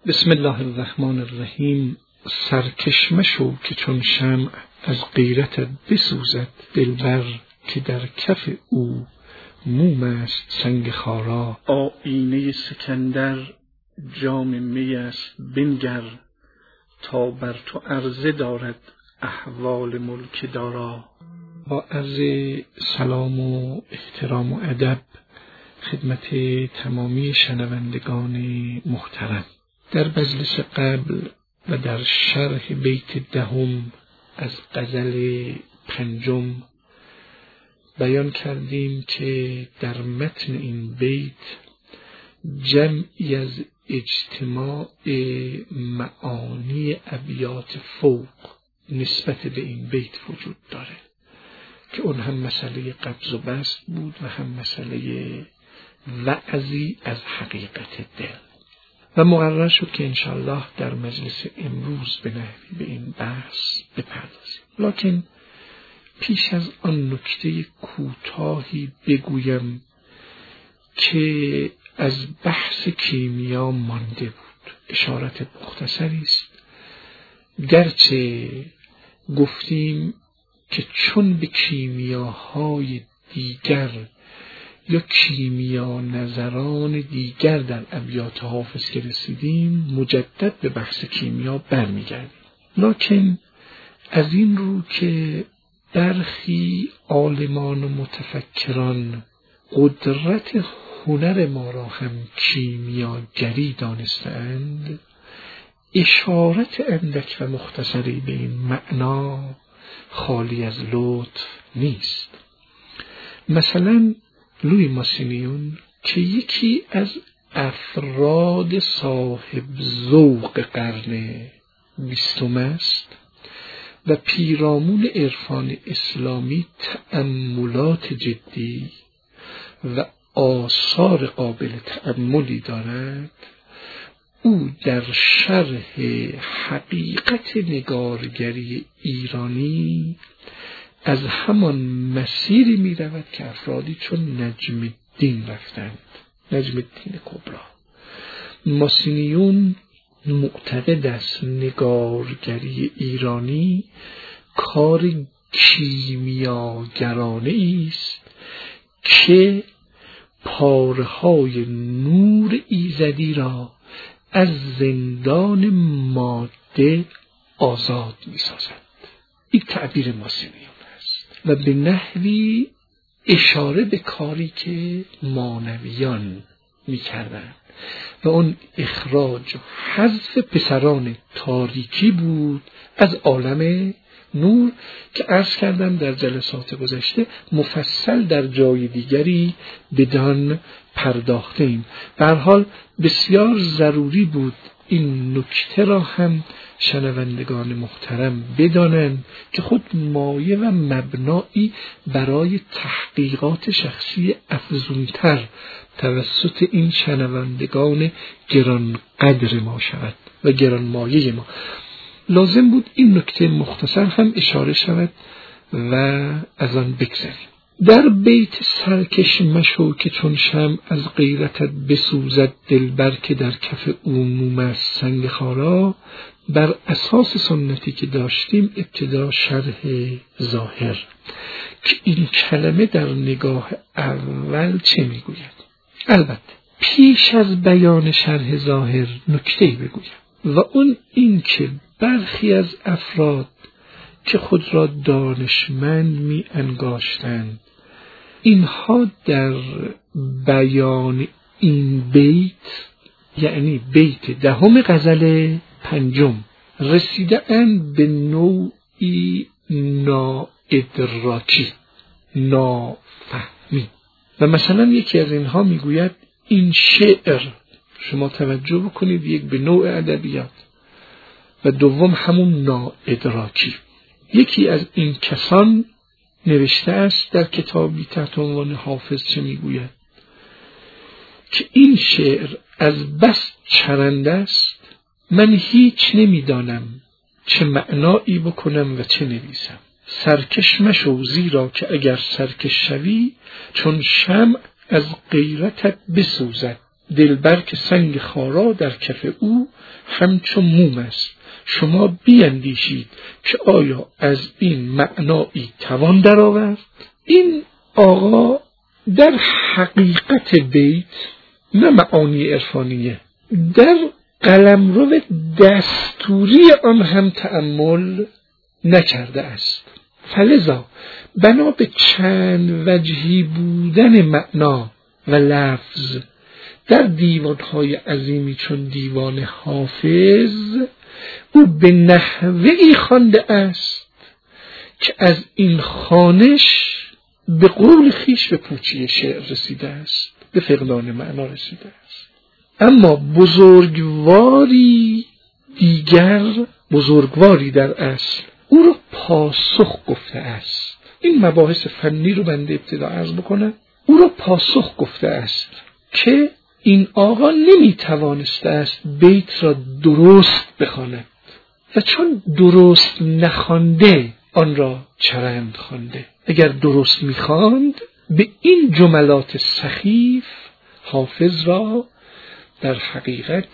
بسم الله الرحمن الرحیم. سرکش مشو که چون شمع از غیرتت بسوزد دلبر، که در کف او موم است سنگ خارا. آیینه سکندر جام می است بنگر، تا بر تو عرضه دارد احوال ملک دارا. با عرض سلام و احترام و ادب خدمت تمامی شنوندگان محترم، در مجلس قبل و در شرح بیت دهم از غزل پنجم بیان کردیم که در متن این بیت جمعی از اجتماع معانی ابیات فوق نسبت به این بیت وجود داره که اون هم مسئله قبض و بسط بود و هم مسئله وعظی از حقیقت دل، و مقرر شد که انشالله در مجلس امروز به نحوی به این بحث بپردازیم. لکن پیش از آن نکته کوتاهی بگویم که از بحث کیمیا مانده بود. اشارت مختصری است، گرچه گفتیم که چون به کیمیاهای دیگر یا کیمیا نظران دیگر در ابیات حافظ که رسیدیم مجدد به بحث کیمیا برمیگردیم، لکن از این رو که برخی عالمان و متفکران قدرت هنر ما را هم کیمیاگری دانستند، اشارت اندک و مختصری به این معنا خالی از لطف نیست. مثلا لوی ماسینیون که یکی از افراد صاحب ذوق قرن 20 است و پیرامون عرفان اسلامی تأملات جدی و آثار قابل تأملی دارد، او در شرح حقیقت نگارگری ایرانی از همان مسیری می رود که افرادی چون نجم الدین رفتند، نجم الدین کبری. ماسینیون معتقد است نگارگری ایرانی کار کیمیاگرانه است که پارهای نور ایزدی را از زندان ماده آزاد می سازد. این تعبیر ماسینیون و به نحوی اشاره به کاری که مانویان می‌کردند و اون اخراج و حذف پسران تاریکی بود از عالم نور که عرض کردم در جلسات گذشته مفصل در جای دیگری بدان پرداختیم. به هر حال بسیار ضروری بود این نکته را هم شنوندگان محترم بدانند که خود مایه و مبنایی برای تحقیقات شخصی افزونتر توسط این شنوندگان گرانقدر ما شود و گرانمایه ما. لازم بود این نکته مختصر هم اشاره شود و از آن بگذریم. در بیت سرکش مشو که چون شمع از غیرتت بسوزد دلبر، که در کف او موم است سنگ خارا، بر اساس سنتی که داشتیم ابتدا شرح ظاهر که این کلمه در نگاه اول چه میگوید. البته پیش از بیان شرح ظاهر نکته‌ای بگویم و اون این که برخی از افراد که خود را دانشمند می انگاشتند، اینها در بیان این بیت، یعنی بیت دهم غزل پنجم، رسیده اند به نوعی ناادراکی، نافهمی. و مثلا یکی از اینها میگوید این شعر، شما توجه بکنید، یک به نوع ادبیات و دوم همون ناادراکی. یکی از این کسان نوشته است در کتابی تحت عنوان حافظ چه میگوید که این شعر از بس چرنده است، من هیچ نمیدانم چه معنایی بکنم و چه نویسم. سرکش مشو زیرا که اگر سرکش شوی چون شمع از غیرتت بسوزد دلبر که سنگ خارا در کف او همچو موم است. شما بیندیشید که آیا از این معنایی توان درآورد؟ این آقا در حقیقت بیت، نه معانی عرفانیه، در قلمرو دستوری آن هم تأمل نکرده است. فلذا بنا به چند وجهی بودن معنا و لفظ در دیوانهای عظیمی چون دیوان حافظ، او به نحوهی خوانده است که از این خوانش به قول خویش به پوچی شعر رسیده است، به فقدان معنا رسیده است. اما بزرگواری دیگر، بزرگواری در اصل او را پاسخ گفته است. این مباحث فنی رو بنده ابتدا عرض بکنم. او را پاسخ گفته است که این آقا نمیتوانسته است بیت را درست بخواند و چون درست نخوانده آن را چرند خوانده. اگر درست میخواند به این جملات سخیف حافظ را در حقیقت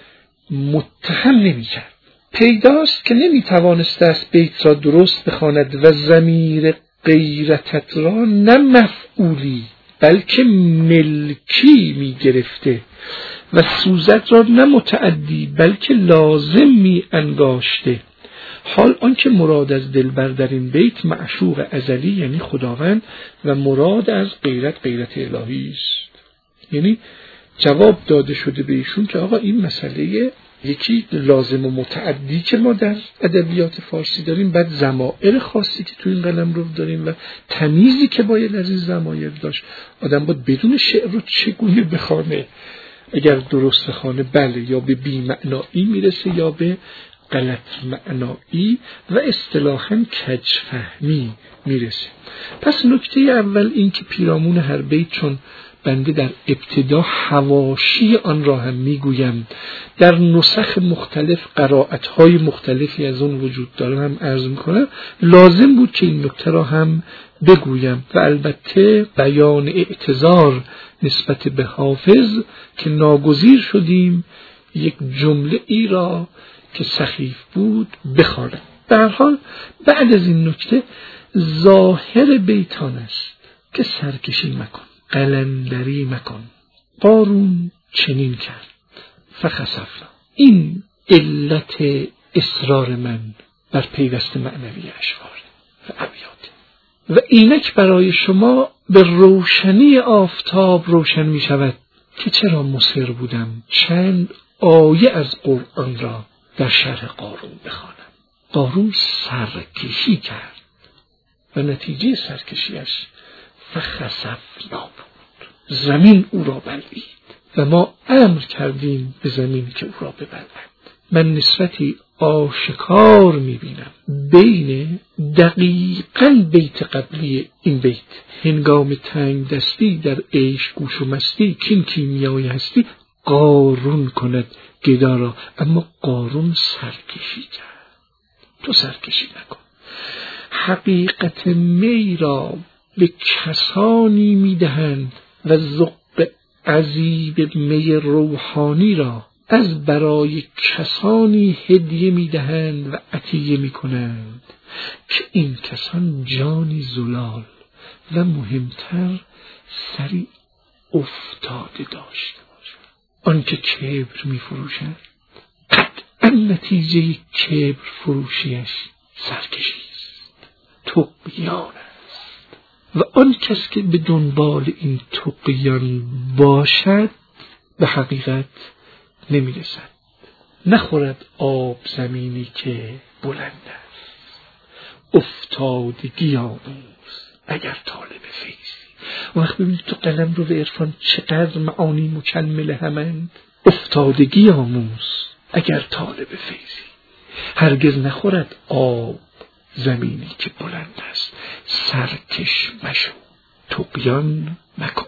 متهم نمی‌کرد. پیداست که نمیتوانسته است بیت را درست بخواند و ضمیر غیرتت را نه مفعولی بلکه ملکی میگرفته و سوزت را نه متعدی بلکه لازم می انگاشته. حال آنکه مراد از دلبر در این بیت معشوق ازلی یعنی خداوند و مراد از غیرت الهی است. یعنی جواب داده شده به ایشون که آقا این مسئله یکی لازم و متعدی که ما در ادبیات فارسی داریم، بعد ضمائر خاصی که تو این قلمرو داریم و تمیزی که باید از این ضمائر داشت. آدم باید بدون شعر رو چگونه بخونه. اگر درست بخونه بله یا به بی معنایی میرسه یا به غلط معنایی و اصطلاحاً کج فهمی میرسه. پس نکته اول این که پیرامون هر بیت، چون بنده در ابتدا حواشی آن را هم میگویم، در نسخ مختلف قرائت‌های مختلفی از اون وجود داره هم عرض میکنم، لازم بود که این نکته را هم بگویم و البته بیان اعتذار نسبت به حافظ که ناگزیر شدیم یک جمله ای را که سخیف بود بخوانم. به هر حال بعد از این نکته ظاهر بیتان است که سرکشی مکن، قلندری مکن. قارون چنین کرد فخسفنا. این علت اصرار من بر پیوست معنوی اشعار و ابیات و اینک برای شما به روشنی آفتاب روشن می شود که چرا مصر بودم چند آیه از قرآن را در شرح قارون بخوانم. قارون سرکشی کرد و نتیجه سرکشیش فخسفنا بود. زمین او را بلعید و ما امر کردیم به زمین که او را ببلعد. من نسبتی آشکار میبینم بین دقیقاً بیت قبلی این بیت، هنگام تنگ دستی در عیش گوش و مستی کین کیمیای هستی قارون کند گدا را، اما قارون سرکشی کرد. تو سرکشی نکن. حقیقت می را به کسانی میدهند و ذوق عذیب می روحانی را از برای کسانی هدیه میدهند و عطیه میکنند که این کسان جانی زلال و مهمتر سری افتاده داشته باشند. آن که کبر میفروشند قطعا نتیجه کبر فروشیش سرکشی است، طغیان است و آن کس که به دنبال این طغیان باشد به حقیقت نمیرسد. نخورد آب زمینی که بلند است، افتادگی آموز اگر طالب فیضی. وقت ببینید تو قلم رو به عرفان چقدر معانی مکمل همند. افتادگی آموز اگر طالب فیضی. هرگز نخورد آب زمینی که بلند است، سرکش مشو، طغیان مکن.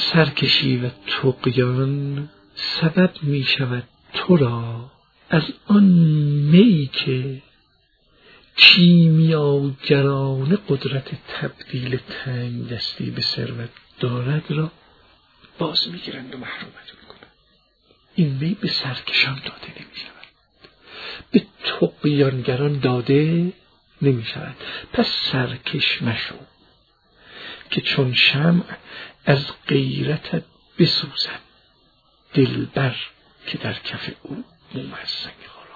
سرکشی و طغیان سبب می شود تو را از آن میی که کیمیاگران قدرت تبدیل تنگ دستی به ثروت دارد را باز میگیرند و محرومت میکنند. این می به سرکشان داده نمی شود، به طغیانگران داده نمی شود. پس سرکش مشو که چون شمع از غیرتت بسوزد دلبر که در کف او موم از سنگ خارا.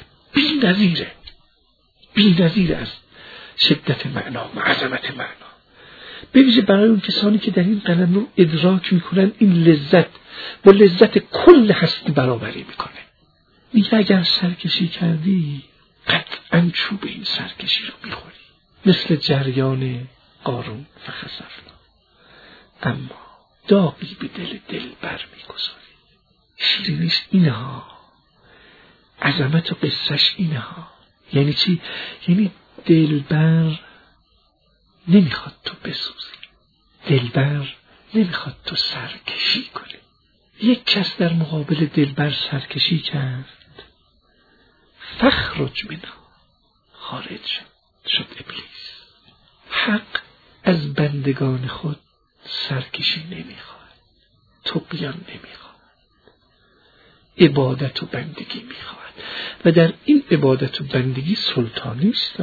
بی نظیره از شدت معنا و عظمت معنا، به ویژه برای اون کسانی که در این قلم رو ادراک میکنن این لذت با لذت کل هستی برابری میکنه. میگه اگر سرکشی کردی قطعاً چوب این سرکشی رو میخوری، مثل جریان قارون و خسفنا، اما داغی به دل بر میگذاری. شیرینیش اینه ها، عظمت و قصهش اینه ها. یعنی چی؟ یعنی دلبر نمیخواد تو بسوزی، دلبر نمیخواد تو سرکشی کنی. یک کس در مقابل دلبر سرکشی کرد، فخرج منها، خارج شد ابلیس. حق از بندگان خود سرکشی نمیخواد، طغیان نمیخواد، عبادت و بندگی میخواد. و در این عبادت و بندگی سلطانی است.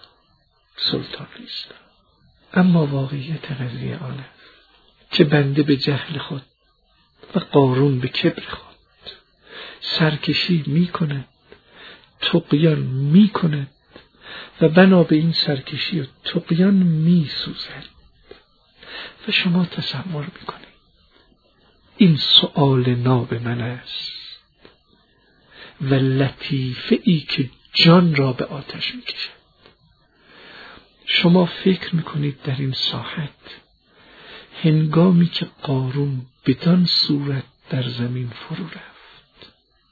اما واقعیت قضیه آن است که بنده به جهل خود و قارون به کبر خود سرکشی میکند، طغیان میکند و بنا به این سرکشی و طغیان میسوزد. و شما تصور میکنید این سؤال ناب من است و لطیفه ای که جان را به آتش میکشد. شما فکر میکنید در این ساحت هنگامی که قارون بدان صورت در زمین فرو رفت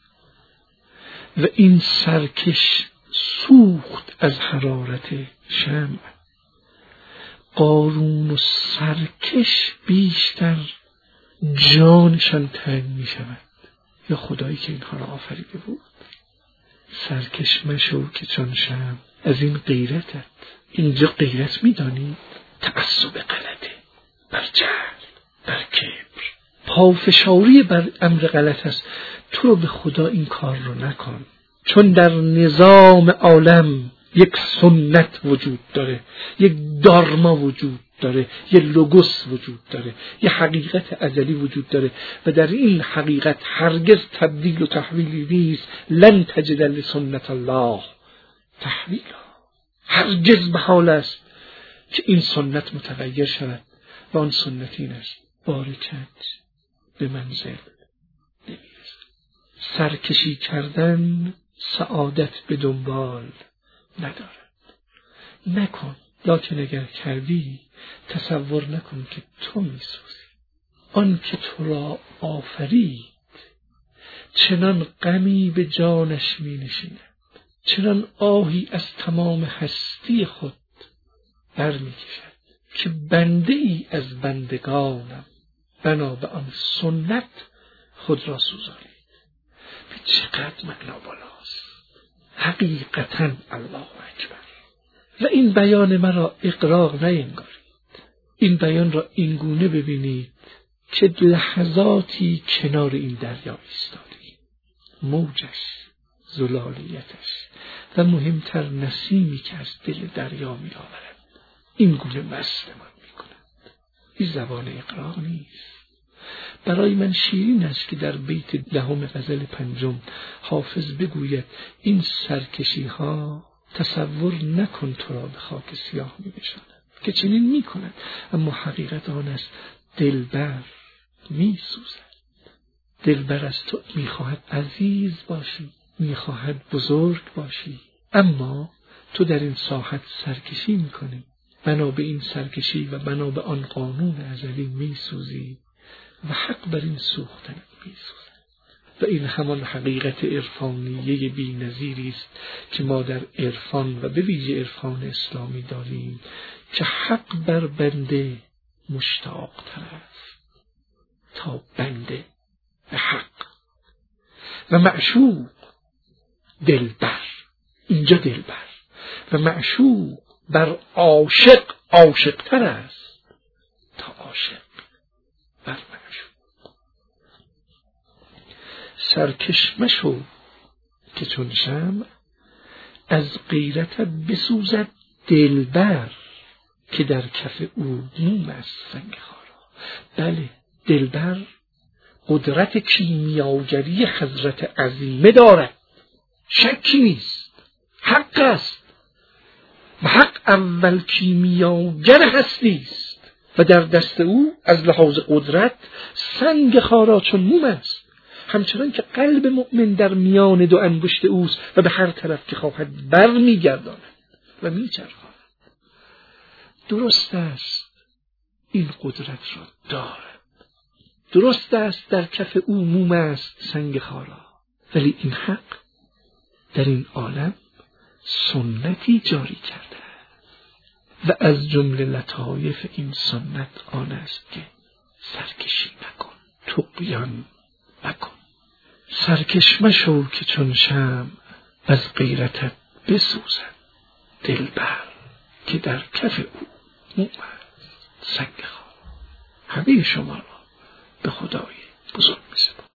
و این سرکش سوخت از حرارت شمع، قارون و سرکش بیشتر جانشان تنگ می شود یا خدایی که اینها را آفریده بود؟ سرکش مشو که چون شمع از این غیرتت. اینجا غیرت می دانید؟ تعصب غلطه، بر جهل، بر کبر، پافشاری بر امر غلط است. تو رو به خدا این کار رو نکن، چون در نظام عالم یک سنت وجود داره، یک دارما وجود داره، یک لوگوس وجود داره، یک حقیقت ازلی وجود داره و در این حقیقت هرگز تبدیل و تحویلی نیست. لن تجد لسنت الله تحویلا. هرگز محال است که این سنت متغیر شود و آن سنت این است: بارکت به منزل نمیرسد. سرکشی کردن سعادت به دنبال ندارد. نکن، لکن اگر کردی تصور نکن که تو میسوزی. آن که تو را آفرید چنان غمی به جانش می نشیند، چنان آهی از تمام هستی خود بر می کشد که بنده ای از بندگانم بنا به آن سنت خود را سوزانید. به چقدر معنا بالاست. حقیقتا الله اکبر. و این بیان مرا اغراق نینگارید. این بیان را اینگونه ببینید که لحظاتی کنار این دریا ایستادیم، موجش، زلالیتش و مهمتر نسیمی که از دل دریا می آورد این گونه مستمان می کند. این زبان اغراق نیست. برای من شیرین است که در بیت 10 غزل 5 حافظ بگوید این سرکشی ها تصور نکن تو را به خاک سیاه می نشاند، که چنین می کند. اما حقیقت آن است دلبر می سوزد. دلبر از تو می خواهد عزیز باشی، می خواهد بزرگ باشی، اما تو در این ساحت سرکشی می کنی. بنا به این سرکشی و بنا به آن قانون ازلی می سوزی و حق بر این سوختن می سوزد. و این همان حقیقت عرفانیه بی نظیری است که ما در عرفان و به ویژه عرفان اسلامی داریم که حق بر بنده مشتاق تر است. تا بنده به حق. و معشوق دلبر، اینجا دلبر، و معشوق بر عاشق عاشق‌تر است تا عاشق بر معشوق. سرکش مشو که چون شمع از غیرت بسوزد دلبر، که در کف او موم است سنگ خارا. بله، دلبر قدرت کیمیاگری حضرت عظیمه دارد، شکی نیست، حق است و حق اول کیمیاگر هستی است و در دست او از لحاظ قدرت سنگ خارا چون موم است، همچنان که قلب مؤمن در میان دو انگشت اوست و به هر طرف که خواهد بر میگرداند و میچرخاند. درست است این قدرت را دارد، درست است در کف او موم است سنگ خارا، ولی این حق در این عالم سنتی جاری کرده و از جمله لطایف این سنت آن است که سرکشی مکن، طغیان مکن. سرکش مشو که چون شمع از غیرتت بسوزد دلبر، که در کف او موم است سنگ خارا. همه شما را به خدای بزرگ می‌سپارم.